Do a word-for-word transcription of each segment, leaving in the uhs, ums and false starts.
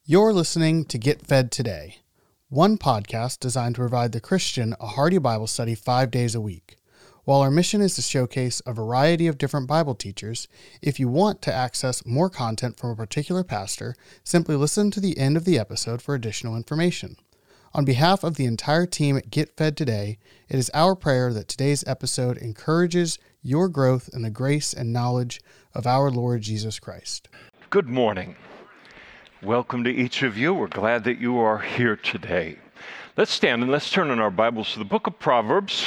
You're listening to Get Fed Today, one podcast designed to provide the Christian a hearty Bible study five days a week. While our mission is to showcase a variety of different Bible teachers, if you want to access more content from a particular pastor, simply listen to the end of the episode for additional information. On behalf of the entire team at Get Fed Today, it is our prayer that today's episode encourages your growth in the grace and knowledge of our Lord Jesus Christ. Good morning. Welcome to each of you. We're glad that you are here today. Let's stand and let's turn in our Bibles to the book of Proverbs,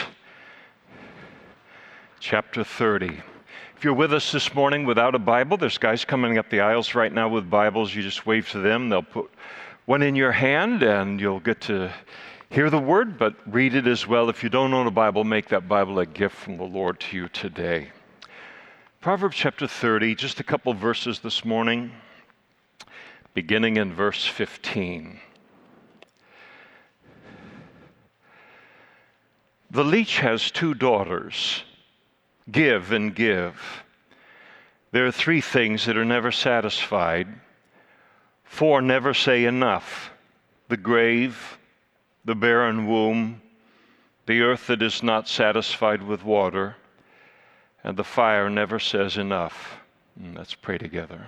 chapter thirty. If you're with us this morning without a Bible, there's guys coming up the aisles right now with Bibles. You just wave to them. They'll put one in your hand and you'll get to hear the word, but read it as well. If you don't own a Bible, make that Bible a gift from the Lord to you today. Proverbs chapter thirty, just a couple verses this morning, beginning in verse fifteen. The leech has two daughters. Give and give. There are three things that are never satisfied. Four never say enough. The grave, the barren womb, the earth that is not satisfied with water, and the fire never says enough. And let's pray together.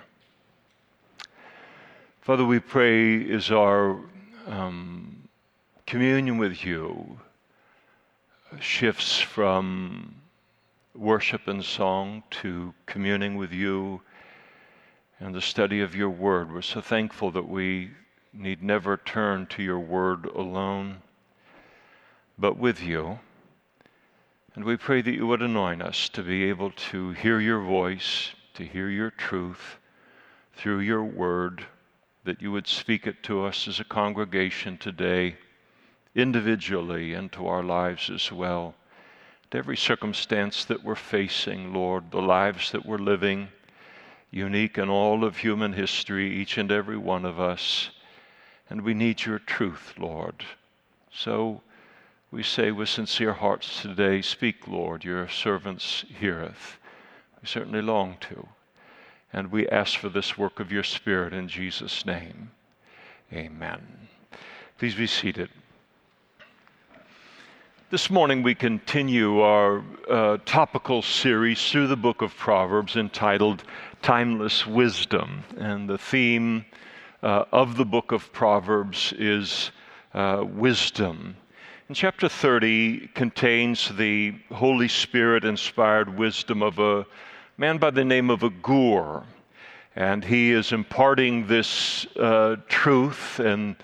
Father, we pray as our um, communion with you shifts from worship and song to communing with you and the study of your word. We're so thankful that we need never turn to your word alone, but with you. And we pray that you would anoint us to be able to hear your voice, to hear your truth through your word, that you would speak it to us as a congregation today, individually, and to our lives as well. To every circumstance that we're facing, Lord, the lives that we're living, unique in all of human history, each and every one of us. And we need your truth, Lord. So we say with sincere hearts today, speak, Lord, your servants heareth. We certainly long to. And we ask for this work of your Spirit in Jesus' name. Amen. Please be seated. This morning we continue our uh, topical series through the book of Proverbs entitled Timeless Wisdom. And the theme uh, of the book of Proverbs is uh, wisdom. And chapter thirty contains the Holy Spirit-inspired wisdom of a man by the name of Agur. And he is imparting this uh, truth and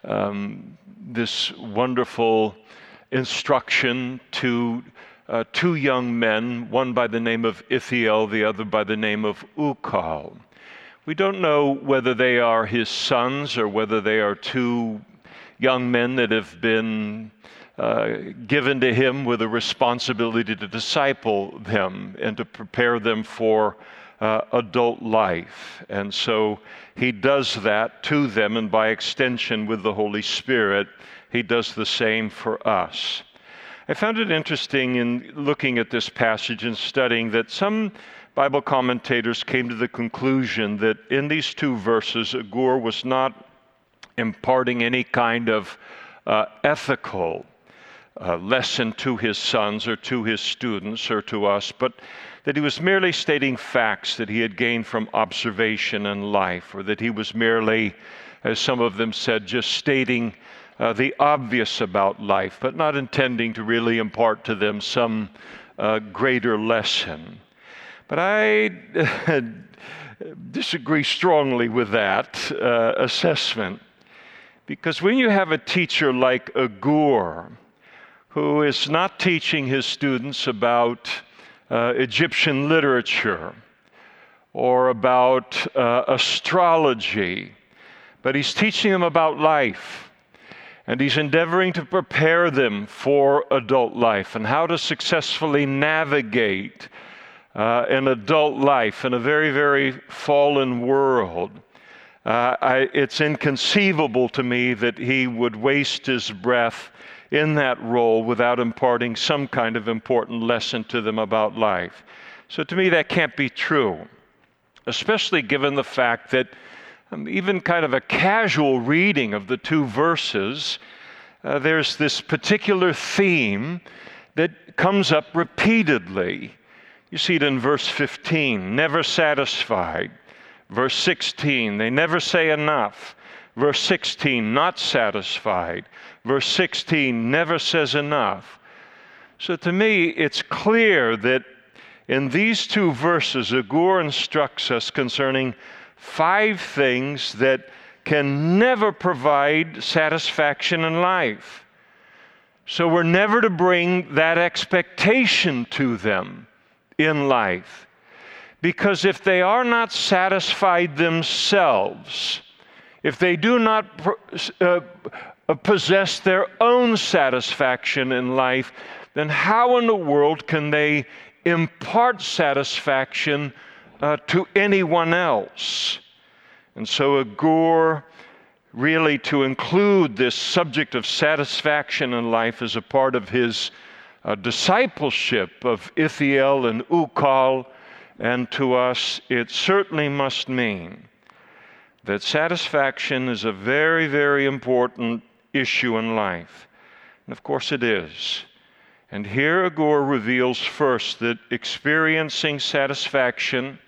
um, this wonderful instruction to uh, two young men, one by the name of Ithiel, the other by the name of Ukal. We don't know whether they are his sons or whether they are two young men that have been uh, given to him with a responsibility to disciple them and to prepare them for uh, adult life. And so he does that to them, and by extension with the Holy Spirit, he does the same for us. I found it interesting in looking at this passage and studying that some Bible commentators came to the conclusion that in these two verses, Agur was not imparting any kind of uh, ethical uh, lesson to his sons or to his students or to us, but that he was merely stating facts that he had gained from observation and life, or that he was merely, as some of them said, just stating Uh, the obvious about life, but not intending to really impart to them some uh, greater lesson. But I uh, disagree strongly with that uh, assessment, because when you have a teacher like Agur, who is not teaching his students about uh, Egyptian literature or about uh, astrology, but he's teaching them about life. And he's endeavoring to prepare them for adult life and how to successfully navigate uh, an adult life in a very, very fallen world. Uh, I, it's inconceivable to me that he would waste his breath in that role without imparting some kind of important lesson to them about life. So to me, that can't be true, especially given the fact that um, even kind of a casual reading of the two verses, uh, there's this particular theme that comes up repeatedly. You see it in verse fifteen, never satisfied. Verse sixteen, they never say enough. Verse sixteen, not satisfied. Verse sixteen, never says enough. So to me, it's clear that in these two verses, Agur instructs us concerning five things that can never provide satisfaction in life. So we're never to bring that expectation to them in life. Because if they are not satisfied themselves, if they do not uh, possess their own satisfaction in life, then how in the world can they impart satisfaction uh, to anyone else? And so Agur, really to include this subject of satisfaction in life as a part of his uh, discipleship of Ithiel and Ucal, and to us, it certainly must mean that satisfaction is a very, very important issue in life. And of course it is. And here Agur reveals first that experiencing satisfaction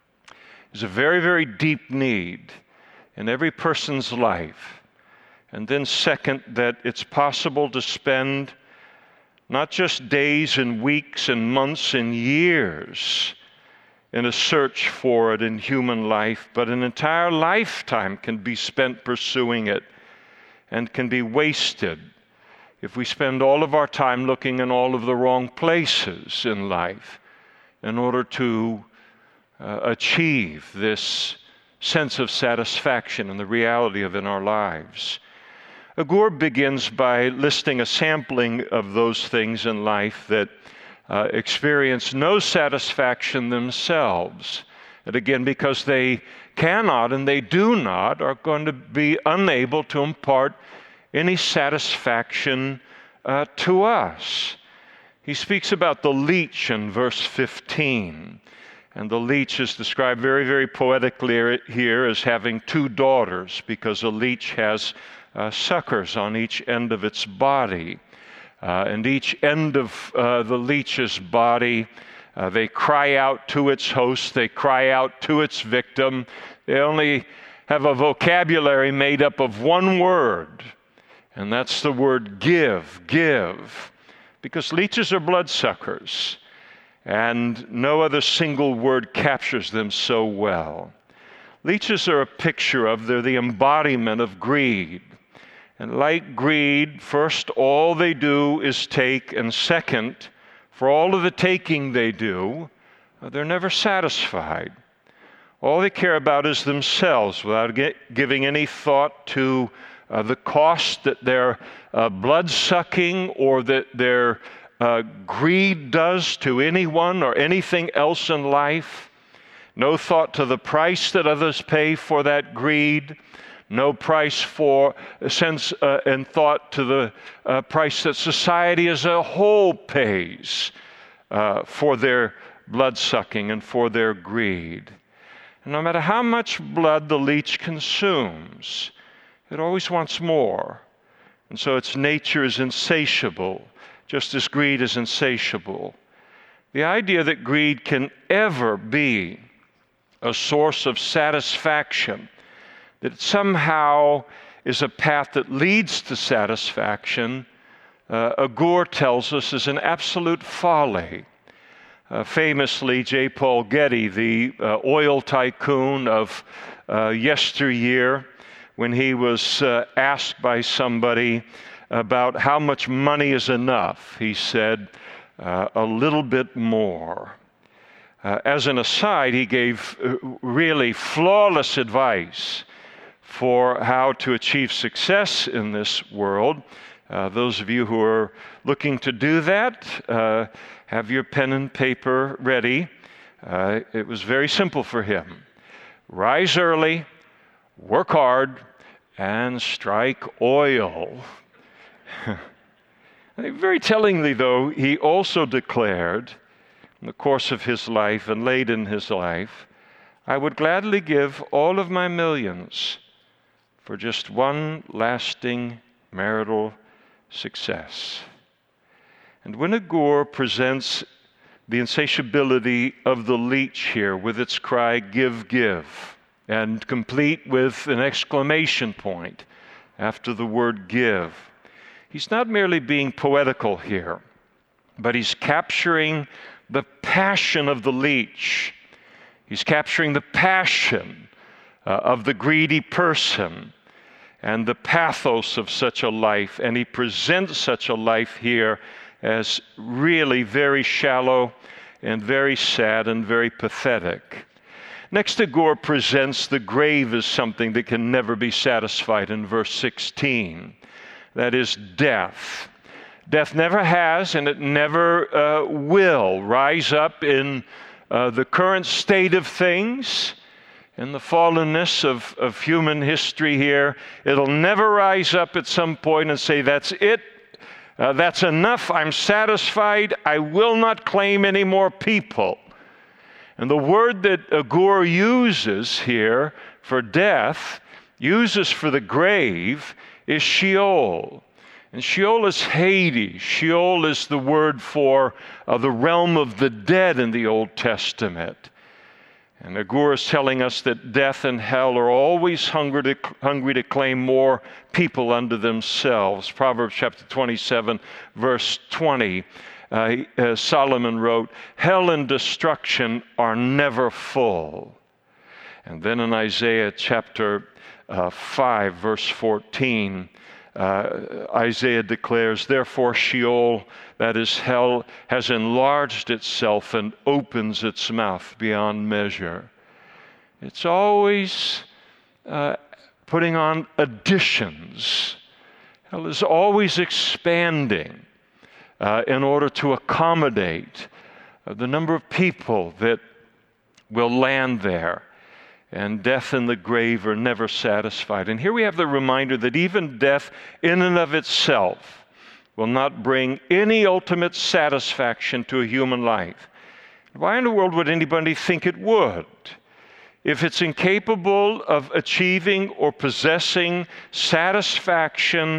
is a very, very deep need in every person's life. And then second, that it's possible to spend not just days and weeks and months and years in a search for it in human life, but an entire lifetime can be spent pursuing it and can be wasted if we spend all of our time looking in all of the wrong places in life in order to uh, achieve this sense of satisfaction and the reality of it in our lives. Agur begins by listing a sampling of those things in life that Uh, experience no satisfaction themselves. And again, because they cannot and they do not, are going to be unable to impart any satisfaction uh, to us. He speaks about the leech in verse fifteen. And the leech is described very, very poetically here as having two daughters, because a leech has uh, suckers on each end of its body. Uh, and each end of uh, the leech's body, uh, they cry out to its host, they cry out to its victim. They only have a vocabulary made up of one word, and that's the word give, give. Because leeches are bloodsuckers, and no other single word captures them so well. Leeches are a picture of, they're the embodiment of greed. And like greed, first, all they do is take, and second, for all of the taking they do, they're never satisfied. All they care about is themselves, without get, giving any thought to uh, the cost that their uh, blood-sucking or that their uh, greed does to anyone or anything else in life. No thought to the price that others pay for that greed. No price for sense uh, and thought to the uh, price that society as a whole pays uh, for their blood-sucking and for their greed. And no matter how much blood the leech consumes, it always wants more. And so its nature is insatiable, just as greed is insatiable. The idea that greed can ever be a source of satisfaction, that it somehow is a path that leads to satisfaction, uh, Agur tells us is an absolute folly. Uh, famously, J. Paul Getty, the uh, oil tycoon of uh, yesteryear, when he was uh, asked by somebody about how much money is enough, he said, uh, a little bit more. Uh, as an aside, he gave uh, really flawless advice for how to achieve success in this world. Uh, those of you who are looking to do that, uh, have your pen and paper ready. Uh, it was very simple for him. Rise early, work hard, and strike oil. Very tellingly, though, he also declared in the course of his life and late in his life, I would gladly give all of my millions for just one lasting marital success. And when Agur presents the insatiability of the leech here with its cry, give, give, and complete with an exclamation point after the word give, he's not merely being poetical here, but he's capturing the passion of the leech. He's capturing the passion uh, of the greedy person and the pathos of such a life. And he presents such a life here as really very shallow and very sad and very pathetic. Next, Agur presents the grave as something that can never be satisfied in verse sixteen. That is death. Death never has and it never uh, will rise up in uh, the current state of things, in the fallenness of, of human history here. It'll never rise up at some point and say, that's it, uh, that's enough, I'm satisfied, I will not claim any more people. And the word that Agur uses here for death, uses for the grave, is Sheol. And Sheol is Hades. Sheol is the word for uh, the realm of the dead in the Old Testament. And Agur is telling us that death and hell are always hungry to, hungry to claim more people unto themselves. Proverbs chapter twenty-seven, verse twenty, uh, uh, Solomon wrote, hell and destruction are never full. And then in Isaiah chapter uh, five, verse fourteen, Uh, Isaiah declares, therefore Sheol, that is hell, has enlarged itself and opens its mouth beyond measure. It's always uh, putting on additions. Hell is always expanding uh, in order to accommodate uh, the number of people that will land there. And death and the grave are never satisfied. And here we have the reminder that even death in and of itself will not bring any ultimate satisfaction to a human life. Why in the world would anybody think it would? If it's incapable of achieving or possessing satisfaction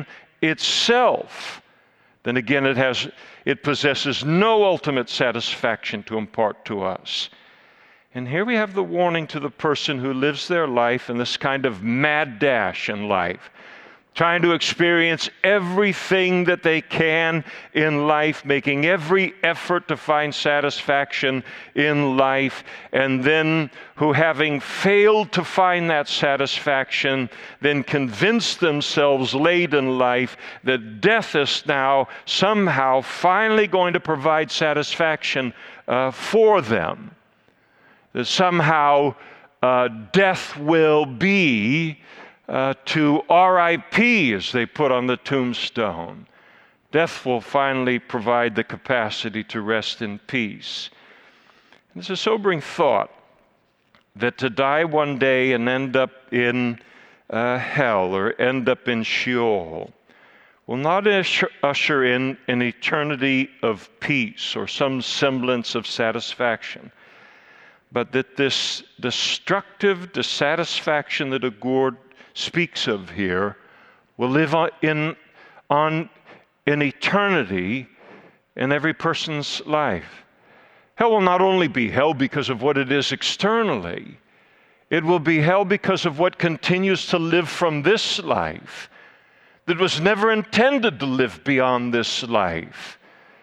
itself, then again it has, it possesses no ultimate satisfaction to impart to us. And here we have the warning to the person who lives their life in this kind of mad dash in life, trying to experience everything that they can in life, making every effort to find satisfaction in life, and then who, having failed to find that satisfaction, then convince themselves late in life that death is now somehow finally going to provide satisfaction uh, for them. That somehow uh, death will be uh, to R I P, as they put on the tombstone. Death will finally provide the capacity to rest in peace. And it's a sobering thought that to die one day and end up in uh, hell or end up in Sheol will not usher, usher in an eternity of peace or some semblance of satisfaction, but that this destructive dissatisfaction that Agur speaks of here will live on in, on in eternity in every person's life. Hell will not only be hell because of what it is externally, it will be hell because of what continues to live from this life, that was never intended to live beyond this life,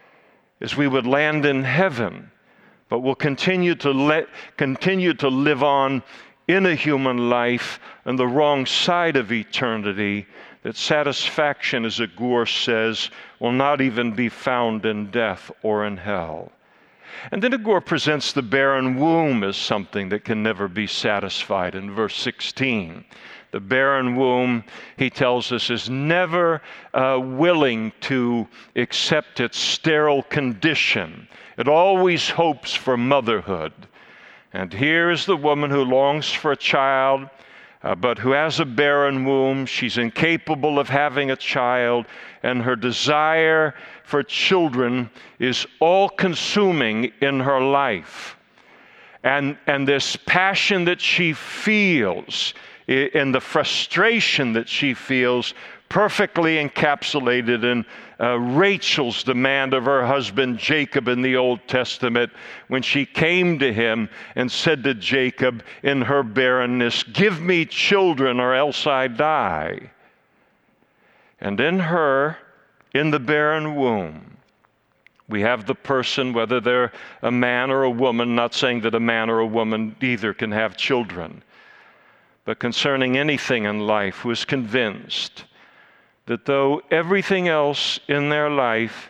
as we would land in heaven, but will continue to let continue to live on in a human life on the wrong side of eternity, that satisfaction, as Agur says, will not even be found in death or in hell. And then Agur presents the barren womb as something that can never be satisfied in verse sixteen. The barren womb, he tells us, is never uh, willing to accept its sterile condition. It always hopes for motherhood. And here is the woman who longs for a child, uh, but who has a barren womb. She's incapable of having a child, and her desire for children is all-consuming in her life. And, and this passion that she feels and the frustration that she feels perfectly encapsulated in uh, Rachel's demand of her husband Jacob in the Old Testament when she came to him and said to Jacob in her barrenness, "Give me children or else I die." And in her, in the barren womb, we have the person, whether they're a man or a woman, not saying that a man or a woman either can have children, but concerning anything in life, who is convinced that though everything else in their life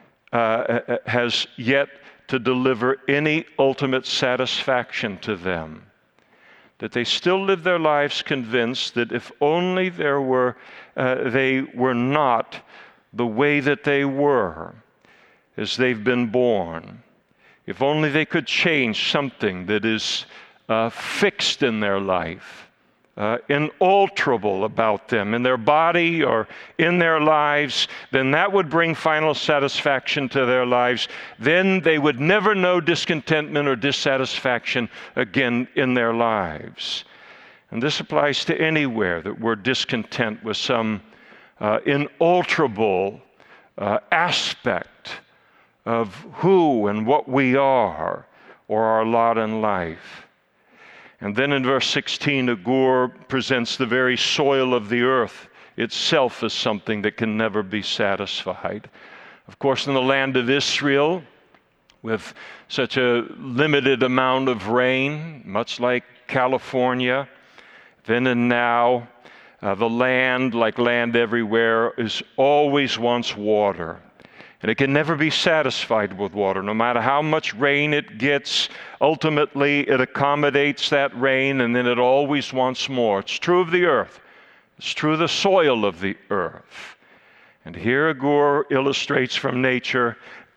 uh, has yet to deliver any ultimate satisfaction to them, that they still live their lives convinced that if only there were, uh, they were not the way that they were as they've been born, if only they could change something that is uh, fixed in their life, uh, inalterable about them, in their body or in their lives, then that would bring final satisfaction to their lives. Then they would never know discontentment or dissatisfaction again in their lives. And this applies to anywhere that we're discontent with some uh, inalterable uh, aspect of who and what we are or our lot in life. And then in verse sixteen, Agur presents the very soil of the earth itself as something that can never be satisfied. Of course, in the land of Israel, with such a limited amount of rain, much like California, then and now, uh, the land, like land everywhere, is always wants water. And it can never be satisfied with water. No matter how much rain it gets, ultimately it accommodates that rain, and then it always wants more. It's true of the earth. It's true of the soil of the earth. And here Agur illustrates from nature,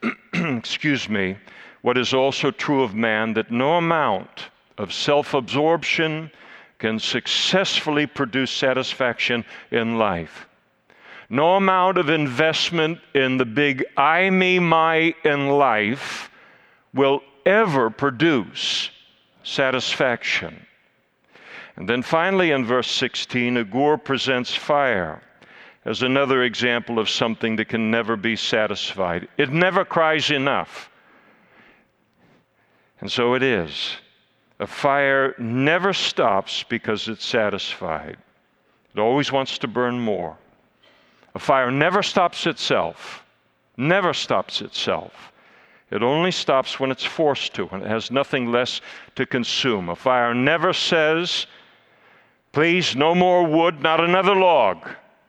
excuse me, what is also true of man, that no amount of self-absorption can successfully produce satisfaction in life. No amount of investment in the big I, me, my in life will ever produce satisfaction. And then finally in verse sixteen, Agur presents fire as another example of something that can never be satisfied. It never cries enough. And so it is. A fire never stops because it's satisfied. It always wants to burn more. A fire never stops itself, never stops itself. It only stops when it's forced to, and it has nothing less to consume. A fire never says, "Please, no more wood, not another log,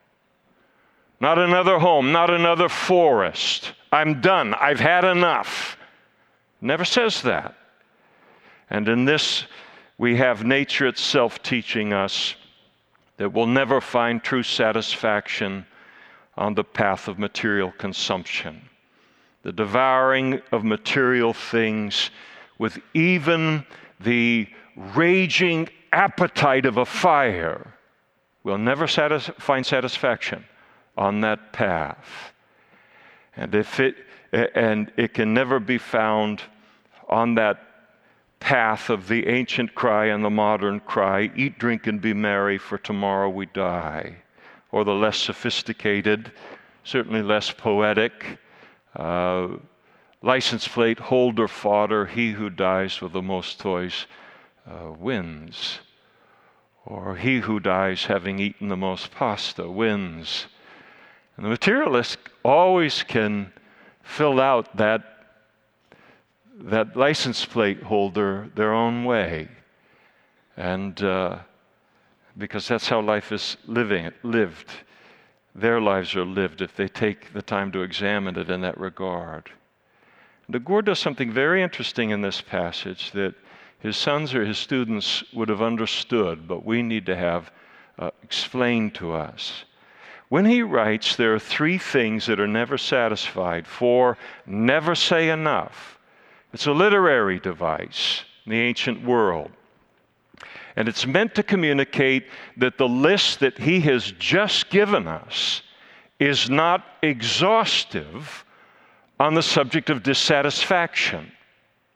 not another home, not another forest. I'm done, I've had enough." Never says that. And in this, we have nature itself teaching us that we'll never find true satisfaction on the path of material consumption. The devouring of material things with even the raging appetite of a fire will never satis- find satisfaction on that path. And if it and it can never be found on that path of the ancient cry and the modern cry, "Eat, drink, and be merry, for tomorrow we die." Or the less sophisticated, certainly less poetic, uh, license plate holder fodder, "He who dies with the most toys uh, wins." Or "He who dies having eaten the most pasta wins." And the materialist always can fill out that, that license plate holder their own way. And uh, because that's how life is living, lived. Their lives are lived if they take the time to examine it in that regard. And Agur does something very interesting in this passage that his sons or his students would have understood, but we need to have uh, explained to us. When he writes, there are three things that are never satisfied. For never say enough. It's a literary device in the ancient world. And it's meant to communicate that the list that he has just given us is not exhaustive on the subject of dissatisfaction.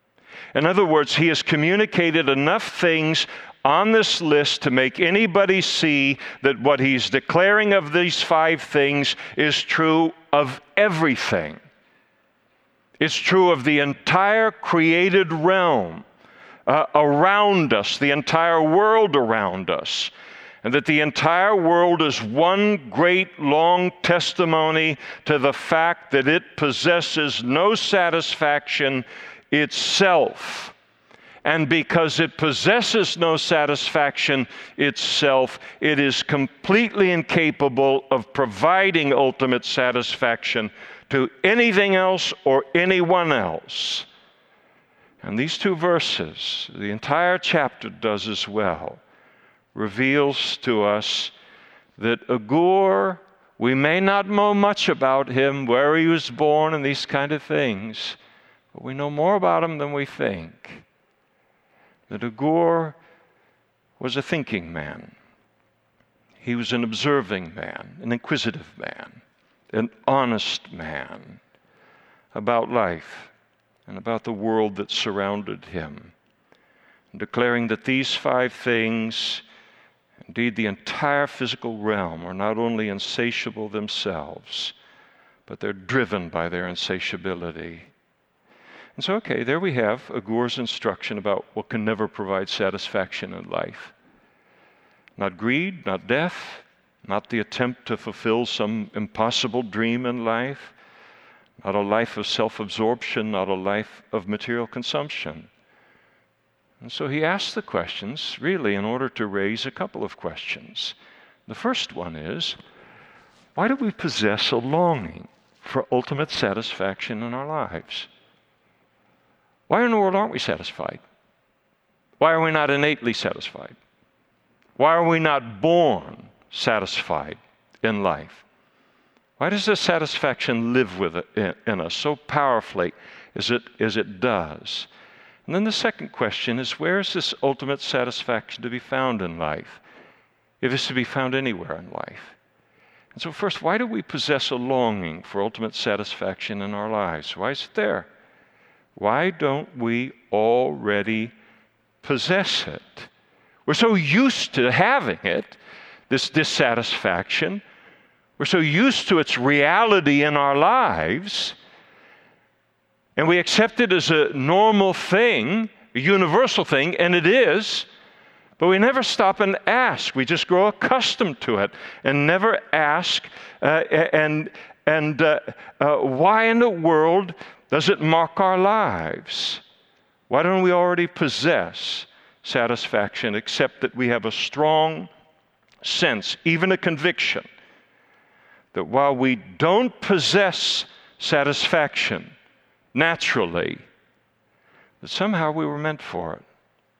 In other words, he has communicated enough things on this list to make anybody see that what he's declaring of these five things is true of everything. It's true of the entire created realm uh, around us, the entire world around us, and that the entire world is one great long testimony to the fact that it possesses no satisfaction itself. And because it possesses no satisfaction itself, it is completely incapable of providing ultimate satisfaction to anything else or anyone else. And these two verses, the entire chapter does as well, reveals to us that Agur, we may not know much about him, where he was born and these kind of things, but we know more about him than we think. That Agur was a thinking man. He was an observing man, an inquisitive man, an honest man about life and about the world that surrounded him, declaring that these five things, indeed the entire physical realm, are not only insatiable themselves, but they're driven by their insatiability. And so, okay, there we have Agur's instruction about what can never provide satisfaction in life. Not greed, not death, not the attempt to fulfill some impossible dream in life, not a life of self-absorption, not a life of material consumption. And so he asks the questions, really, in order to raise a couple of questions. The first one is, why do we possess a longing for ultimate satisfaction in our lives? Why in the world aren't we satisfied? Why are we not innately satisfied? Why are we not born satisfied in life? Why does this satisfaction live with it in us so powerfully as it, as it does? And then the second question is, where is this ultimate satisfaction to be found in life, if it's to be found anywhere in life? And so first, why do we possess a longing for ultimate satisfaction in our lives? Why is it there? Why don't we already possess it? We're so used to having it, this dissatisfaction. We're so used to its reality in our lives, and we accept it as a normal thing, a universal thing, and it is, but we never stop and ask. We just grow accustomed to it and never ask, uh, and, and uh, uh, why in the world does it mark our lives? Why don't we already possess satisfaction, except that we have a strong sense, even a conviction, that while we don't possess satisfaction naturally, that somehow we were meant for it.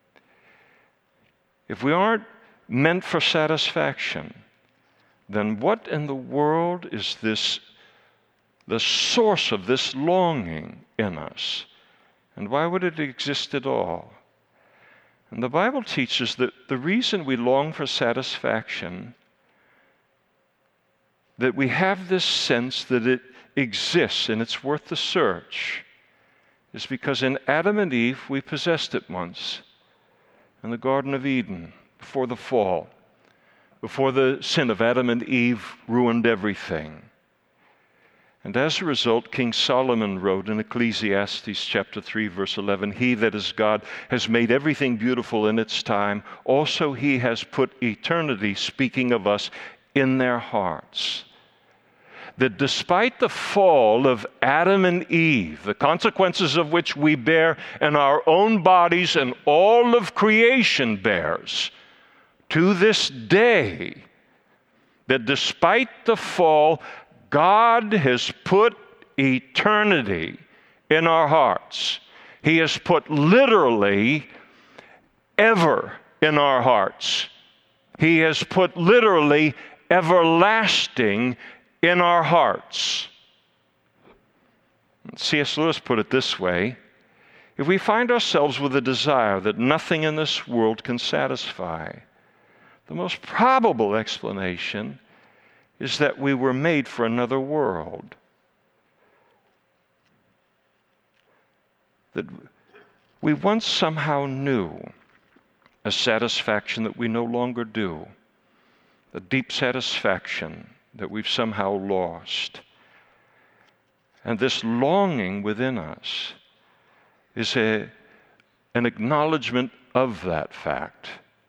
If we aren't meant for satisfaction, then what in the world is this, the source of this longing in us? And why would it exist at all? And the Bible teaches that the reason we long for satisfaction, that we have this sense that it exists and it's worth the search, is because in Adam and Eve we possessed it once in the Garden of Eden before the fall, before the sin of Adam and Eve ruined everything. And as a result, King Solomon wrote in Ecclesiastes chapter three, verse eleven, "He that is God has made everything beautiful in its time. Also he has put eternity," speaking of us, "in their hearts." That despite the fall of Adam and Eve, the consequences of which we bear in our own bodies and all of creation bears, to this day, that despite the fall, God has put eternity in our hearts. He has put literally ever in our hearts. He has put literally everlasting in our hearts. C S Lewis put it this way: if we find ourselves with a desire that nothing in this world can satisfy, the most probable explanation is that we were made for another world. That We once somehow knew a satisfaction that we no longer do, a deep satisfaction that we've somehow lost. And this longing within us is a, an acknowledgement of that fact.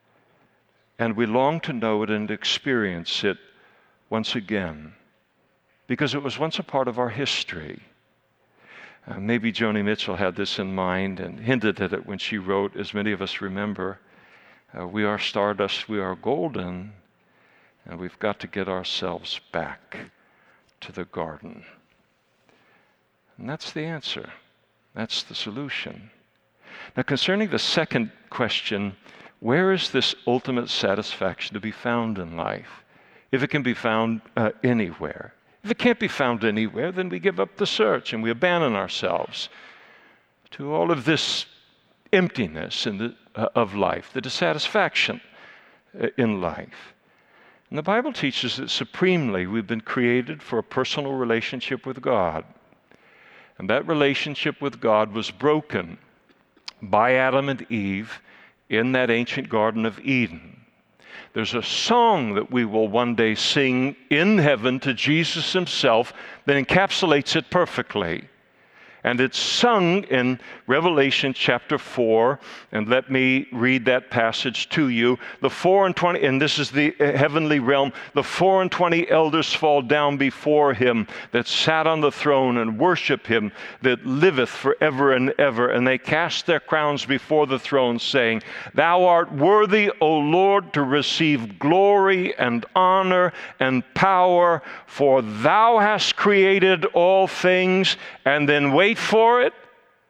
And we long to know it and experience it once again, because it was once a part of our history. Uh, maybe Joni Mitchell had this in mind and hinted at it when she wrote, as many of us remember, uh, we are stardust, we are golden, and we've got to get ourselves back to the garden. And that's the answer. That's the solution. Now, concerning the second question, where is this ultimate satisfaction to be found in life? If it can be found uh, anywhere. If it can't be found anywhere, then we give up the search and we abandon ourselves to all of this emptiness in the, uh, of life, the dissatisfaction uh, in life. And the Bible teaches that supremely we've been created for a personal relationship with God. And that relationship with God was broken by Adam and Eve in that ancient Garden of Eden. There's a song that we will one day sing in heaven to Jesus himself that encapsulates it perfectly. And it's sung in Revelation chapter four, and let me read that passage to you. The four and twenty, and this is the heavenly realm, the four and twenty elders fall down before him that sat on the throne and worship him that liveth forever and ever. And they cast their crowns before the throne, saying, Thou art worthy, O Lord, to receive glory and honor and power, for thou hast created all things. And then wait for it,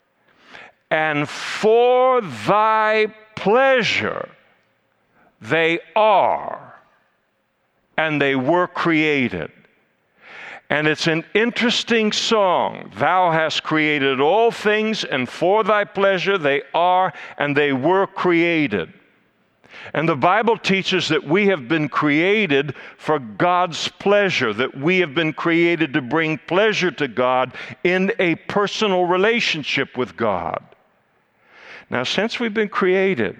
and for thy pleasure they are, and they were created. And it's an interesting song. Thou hast created all things, and for thy pleasure they are, and they were created. And the Bible teaches that we have been created for God's pleasure, that we have been created to bring pleasure to God in a personal relationship with God. Now, since we've been created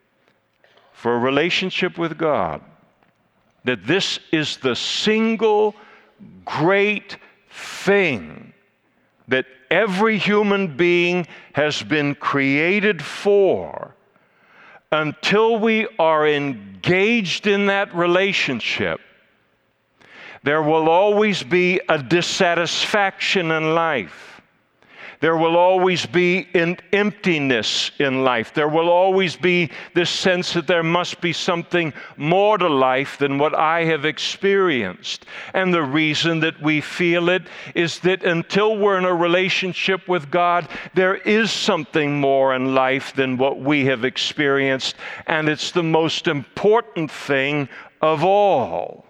for a relationship with God, that this is the single great thing that every human being has been created for, until we are engaged in that relationship, there will always be a dissatisfaction in life. There will always be an emptiness in life. There will always be this sense that there must be something more to life than what I have experienced. And the reason that we feel it is that until we're in a relationship with God, there is something more in life than what we have experienced. And it's the most important thing of all.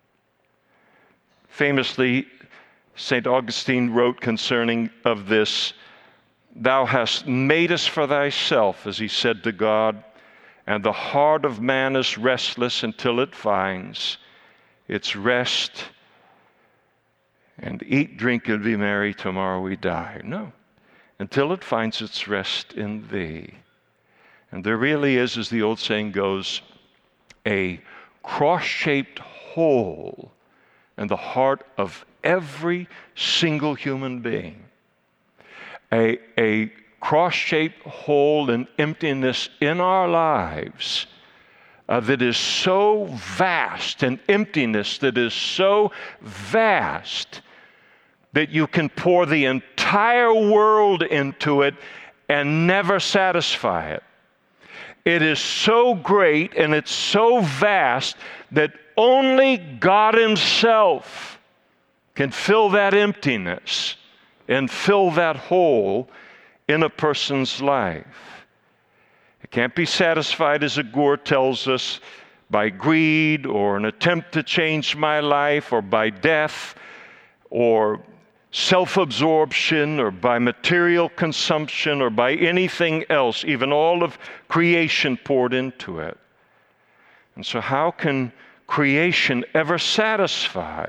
Famously, Saint Augustine wrote concerning of this, Thou hast made us for thyself, as he said to God, and the heart of man is restless until it finds its rest. And eat, drink, and be merry, tomorrow we die. No, until it finds its rest in thee. And there really is, as the old saying goes, a cross-shaped hole in the heart of every single human being. A, a cross-shaped hole and emptiness in our lives uh, that is so vast, an emptiness that is so vast that you can pour the entire world into it and never satisfy it. It is so great and it's so vast that only God himself can fill that emptiness and fill that hole in a person's life. It can't be satisfied, as Agur tells us, by greed or an attempt to change my life, or by death or self-absorption, or by material consumption, or by anything else, even all of creation poured into it. And so how can creation ever satisfy?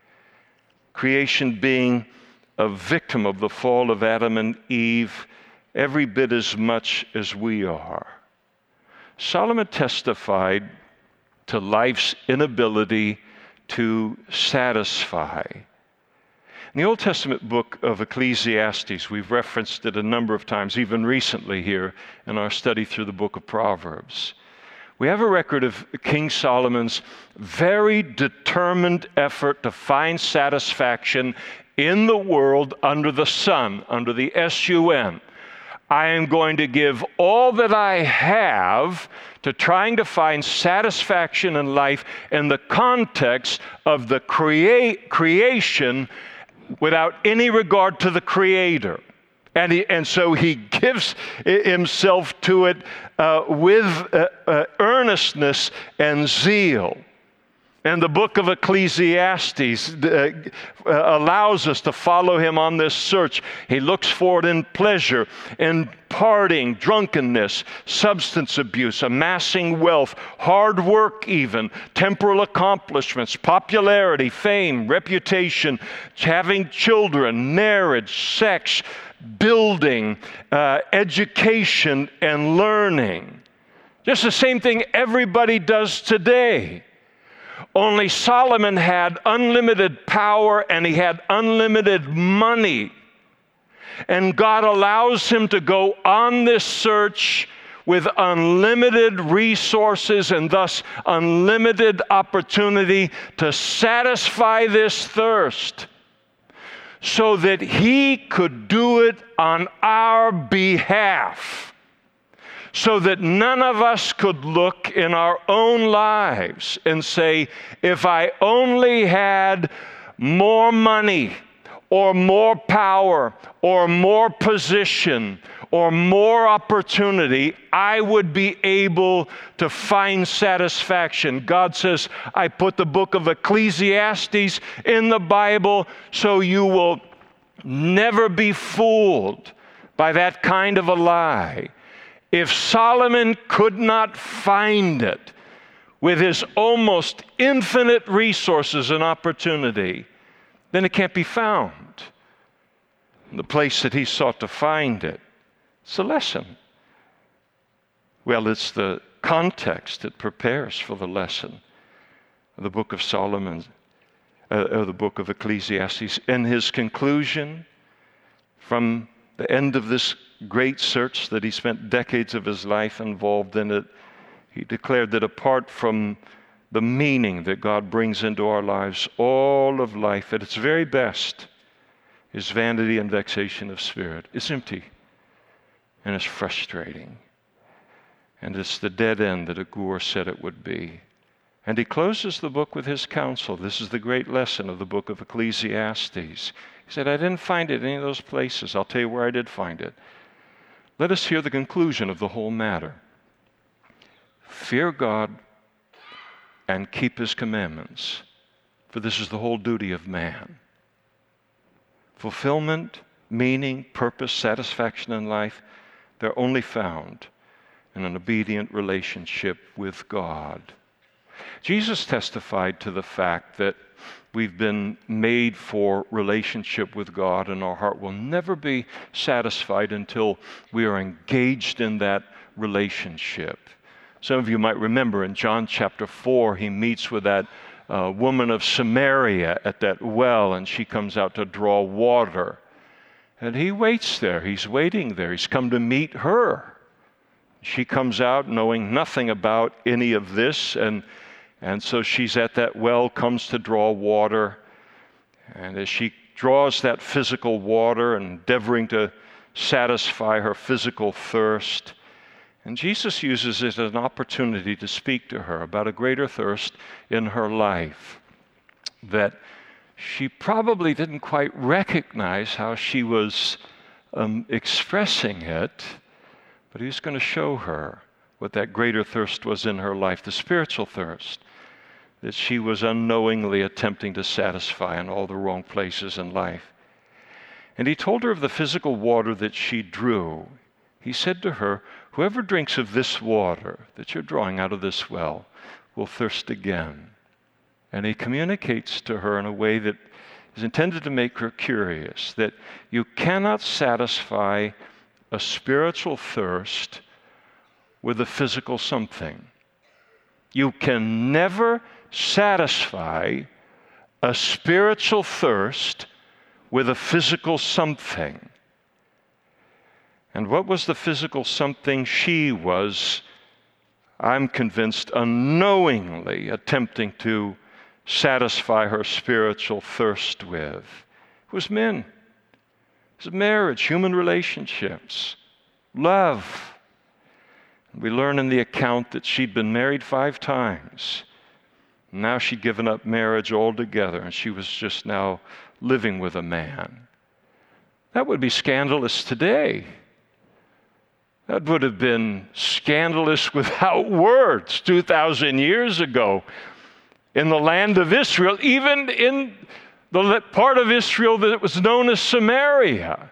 Creation being a victim of the fall of Adam and Eve, every bit as much as we are. Solomon testified to life's inability to satisfy. In the Old Testament book of Ecclesiastes, we've referenced it a number of times, even recently here in our study through the book of Proverbs. We have a record of King Solomon's very determined effort to find satisfaction in the world under the sun, under the S U N. I am going to give all that I have to trying to find satisfaction in life in the context of the create, creation without any regard to the Creator. And, he, and so he gives himself to it uh, with uh, uh, earnestness and zeal. And the book of Ecclesiastes uh, uh, allows us to follow him on this search. He looks for it in pleasure, in partying, drunkenness, substance abuse, amassing wealth, hard work even, temporal accomplishments, popularity, fame, reputation, having children, marriage, sex, building, uh, education, and learning. Just the same thing everybody does today. Only Solomon had unlimited power and he had unlimited money. And God allows him to go on this search with unlimited resources and thus unlimited opportunity to satisfy this thirst, so that he could do it on our behalf, so that none of us could look in our own lives and say, if I only had more money or more power or more position or more opportunity, I would be able to find satisfaction. God says, I put the book of Ecclesiastes in the Bible so you will never be fooled by that kind of a lie. If Solomon could not find it with his almost infinite resources and opportunity, then it can't be found in the place that he sought to find it. It's a lesson. Well, it's the context that prepares for the lesson of the book of Solomon, uh, or the book of Ecclesiastes. In his conclusion, from the end of this great search that he spent decades of his life involved in it, he declared that apart from the meaning that God brings into our lives, all of life at its very best is vanity and vexation of spirit. It's empty. And it's frustrating. And it's the dead end that Agur said it would be. And he closes the book with his counsel. This is the great lesson of the book of Ecclesiastes. He said, I didn't find it in any of those places. I'll tell you where I did find it. Let us hear the conclusion of the whole matter. Fear God and keep his commandments, for this is the whole duty of man. Fulfillment, meaning, purpose, satisfaction in life, they're only found in an obedient relationship with God. Jesus testified to the fact that we've been made for relationship with God, and our heart will never be satisfied until we are engaged in that relationship. Some of you might remember in John chapter four, he meets with that uh, woman of Samaria at that well, and she comes out to draw water. And he waits there. He's waiting there. He's come to meet her. She comes out knowing nothing about any of this, and, and so she's at that well, comes to draw water. And as she draws that physical water, endeavoring to satisfy her physical thirst, and Jesus uses it as an opportunity to speak to her about a greater thirst in her life that she probably didn't quite recognize how she was um, expressing it, but he's going to show her what that greater thirst was in her life, the spiritual thirst that she was unknowingly attempting to satisfy in all the wrong places in life. And he told her of the physical water that she drew. He said to her, whoever drinks of this water that you're drawing out of this well will thirst again. And he communicates to her in a way that is intended to make her curious, that you cannot satisfy a spiritual thirst with a physical something. You can never satisfy a spiritual thirst with a physical something. And what was the physical something she was, I'm convinced, unknowingly attempting to satisfy her spiritual thirst with? It was men. It was marriage, human relationships, love. We learn in the account that she'd been married five times. Now she'd given up marriage altogether, and she was just now living with a man. That would be scandalous today. That would have been scandalous without words two thousand years ago in the land of Israel, even in the part of Israel that was known as Samaria.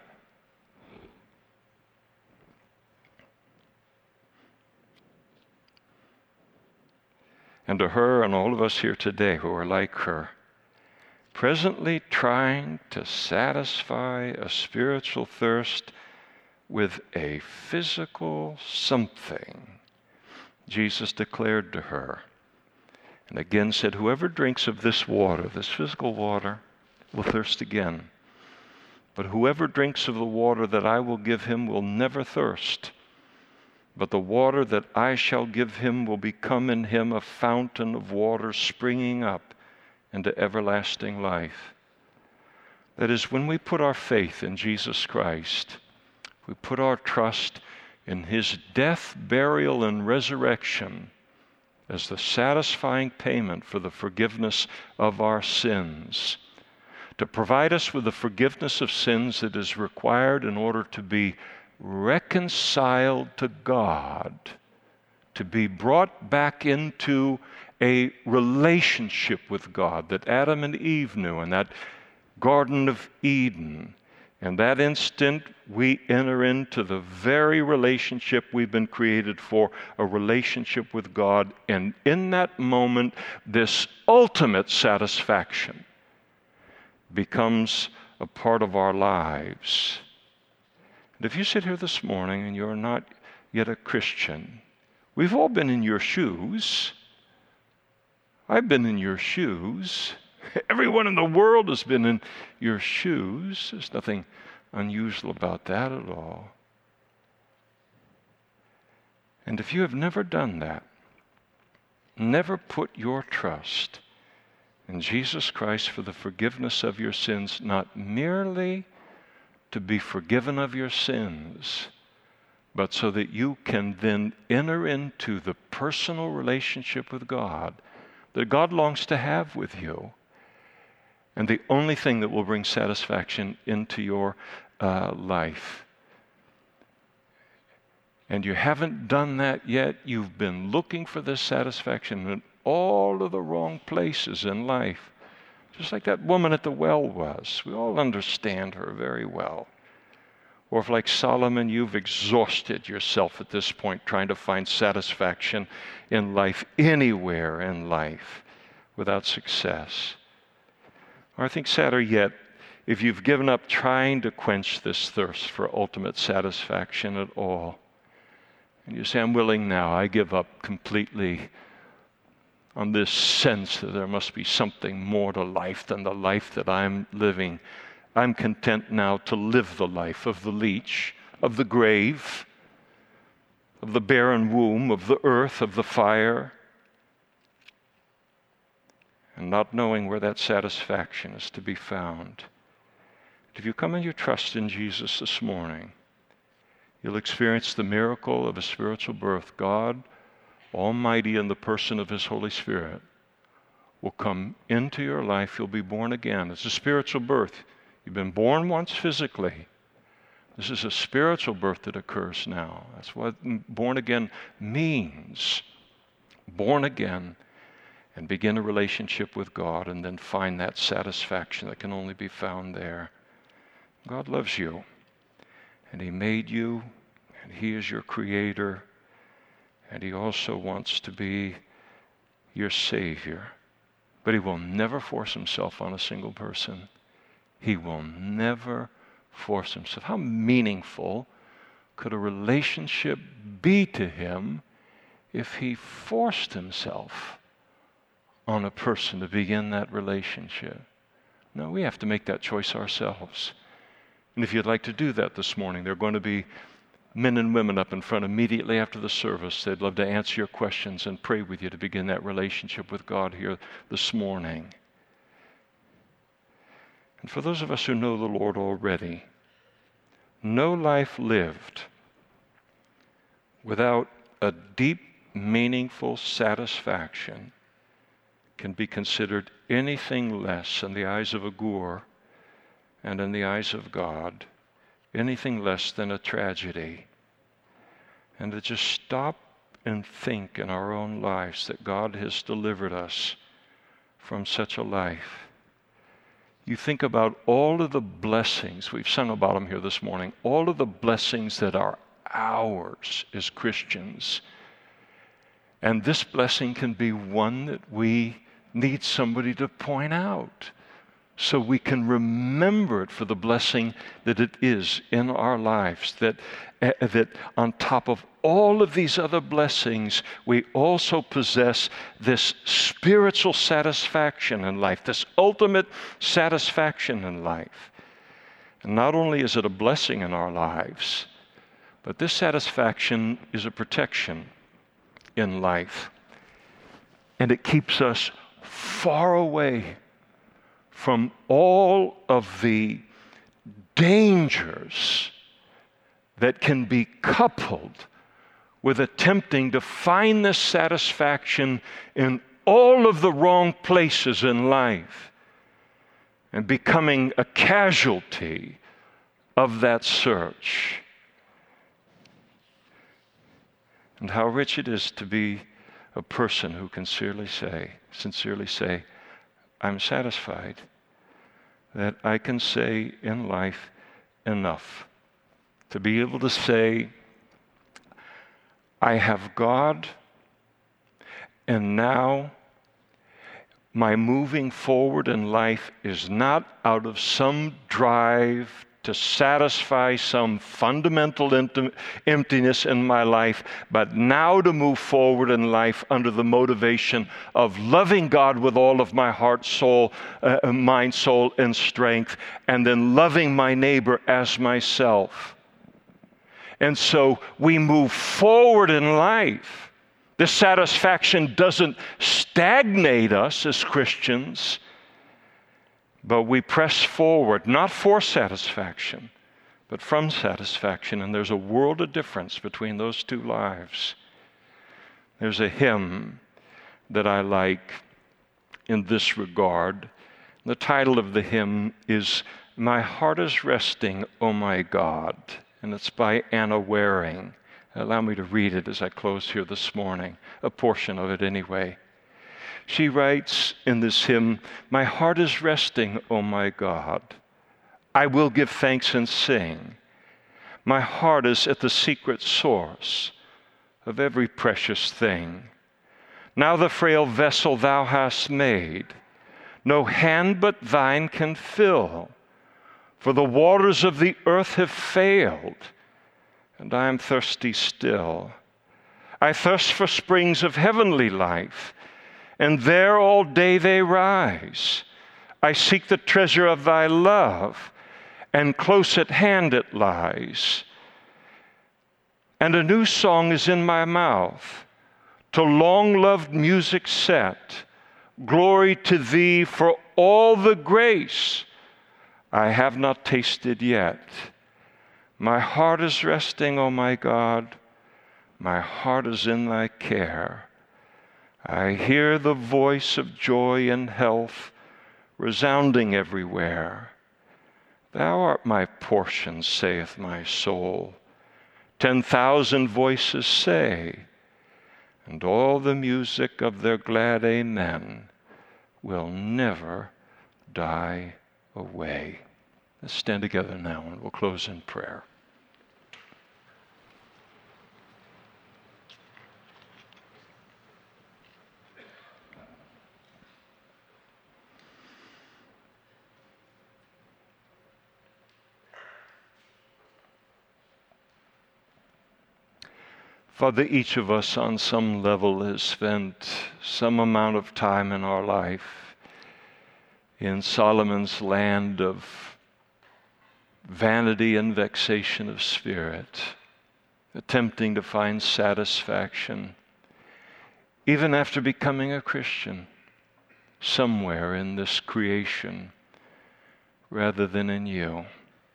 And to her and all of us here today who are like her, presently trying to satisfy a spiritual thirst with a physical something, Jesus declared to her, and again said, whoever drinks of this water, this physical water, will thirst again. But whoever drinks of the water that I will give him will never thirst. But the water that I shall give him will become in him a fountain of water springing up into everlasting life. That is, when we put our faith in Jesus Christ, we put our trust in his death, burial, and resurrection as the satisfying payment for the forgiveness of our sins, to provide us with the forgiveness of sins that is required in order to be reconciled to God, to be brought back into a relationship with God that Adam and Eve knew in that Garden of Eden. In that instant, we enter into the very relationship we've been created for, a relationship with God. And in that moment, this ultimate satisfaction becomes a part of our lives. And if you sit here this morning and you're not yet a Christian, we've all been in your shoes. I've been in your shoes. Everyone in the world has been in your shoes. There's nothing unusual about that at all. And if you have never done that, never put your trust in Jesus Christ for the forgiveness of your sins, not merely to be forgiven of your sins, but so that you can then enter into the personal relationship with God that God longs to have with you. And the only thing that will bring satisfaction into your uh, life. And you haven't done that yet. You've been looking for this satisfaction in all of the wrong places in life. Just like that woman at the well was. We all understand her very well. Or if, like Solomon, you've exhausted yourself at this point trying to find satisfaction in life, anywhere in life, without success. Or I think sadder yet, if you've given up trying to quench this thirst for ultimate satisfaction at all, and you say, I'm willing now, I give up completely on this sense that there must be something more to life than the life that I'm living. I'm content now to live the life of the leech, of the grave, of the barren womb, of the earth, of the fire, and not knowing where that satisfaction is to be found. If you come and you trust in Jesus this morning, you'll experience the miracle of a spiritual birth. God Almighty, in the person of his Holy Spirit, will come into your life. You'll be born again. It's a spiritual birth. You've been born once physically. This is a spiritual birth that occurs now. That's what born again means. Born again and begin a relationship with God and then find that satisfaction that can only be found there. God loves you, and he made you, and he is your creator, and he also wants to be your Savior. But he will never force himself on a single person. He will never force himself. How meaningful could a relationship be to him if he forced himself on a person to begin that relationship? No, we have to make that choice ourselves. And if you'd like to do that this morning, there are going to be men and women up in front immediately after the service. They'd love to answer your questions and pray with you to begin that relationship with God here this morning. And for those of us who know the Lord already, no life lived without a deep, meaningful satisfaction can be considered anything less in the eyes of Agur and in the eyes of God, anything less than a tragedy. And to just stop and think in our own lives that God has delivered us from such a life. You think about all of the blessings, we've sung about them here this morning, all of the blessings that are ours as Christians. And this blessing can be one that we need somebody to point out so we can remember it for the blessing that it is in our lives, that, uh, that on top of all of these other blessings, we also possess this spiritual satisfaction in life, this ultimate satisfaction in life. And not only is it a blessing in our lives, but this satisfaction is a protection in life. And it keeps us far away from all of the dangers that can be coupled with attempting to find this satisfaction in all of the wrong places in life and becoming a casualty of that search. And how rich it is to be a person who can sincerely say, sincerely say, I'm satisfied, that I can say in life enough. To be able to say, I have God, and now my moving forward in life is not out of some drive to satisfy some fundamental emptiness in my life, but now to move forward in life under the motivation of loving God with all of my heart, soul, uh, mind, soul, and strength, and then loving my neighbor as myself. And so we move forward in life. This satisfaction doesn't stagnate us as Christians, but we press forward, not for satisfaction, but from satisfaction. And there's a world of difference between those two lives. There's a hymn that I like in this regard. The title of the hymn is My Heart is Resting, O My God. And it's by Anna Waring. Allow me to read it as I close here this morning, a portion of it anyway. She writes in this hymn, my heart is resting, O my God. I will give thanks and sing. My heart is at the secret source of every precious thing. Now the frail vessel thou hast made, no hand but thine can fill. For the waters of the earth have failed, and I am thirsty still. I thirst for springs of heavenly life, and there all day they rise. I seek the treasure of thy love, and close at hand it lies. And a new song is in my mouth, to long-loved music set. Glory to thee for all the grace I have not tasted yet. My heart is resting, O my God. My heart is in thy care. I hear the voice of joy and health resounding everywhere. Thou art my portion, saith my soul. Ten thousand voices say, and all the music of their glad amen will never die away. Let's stand together now and we'll close in prayer. Father, each of us on some level has spent some amount of time in our life in Solomon's land of vanity and vexation of spirit, attempting to find satisfaction, even after becoming a Christian, somewhere in this creation rather than in you.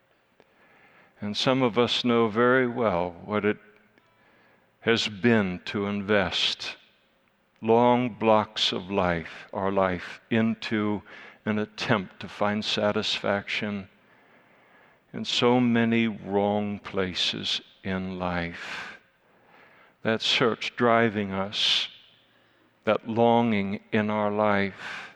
And some of us know very well what it has been to invest long blocks of life, our life, into an attempt to find satisfaction in so many wrong places in life. That search driving us, that longing in our life.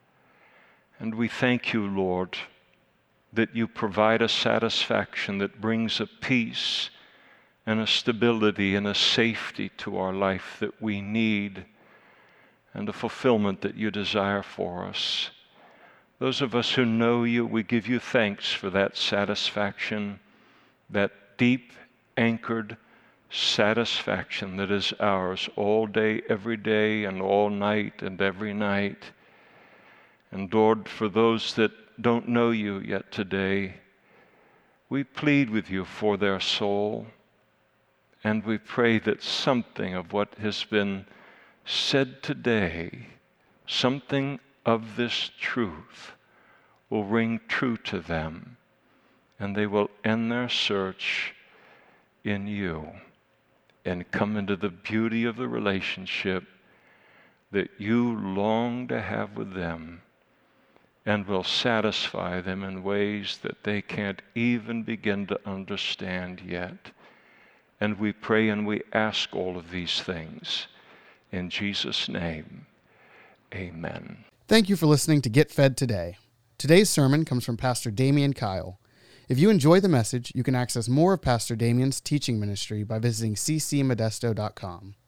And we thank you, Lord, that you provide a satisfaction that brings a peace and a stability and a safety to our life that we need, and a fulfillment that you desire for us. Those of us who know you, we give you thanks for that satisfaction, that deep anchored satisfaction that is ours all day, every day, and all night and every night. And Lord, for those that don't know you yet today, we plead with you for their soul. And we pray that something of what has been said today, something of this truth, will ring true to them, and they will end their search in you and come into the beauty of the relationship that you long to have with them, and will satisfy them in ways that they can't even begin to understand yet. And we pray and we ask all of these things in Jesus' name. Amen. Thank you for listening to Get Fed Today. Today's sermon comes from Pastor Damian Kyle. If you enjoy the message, you can access more of Pastor Damian's teaching ministry by visiting c c modesto dot com.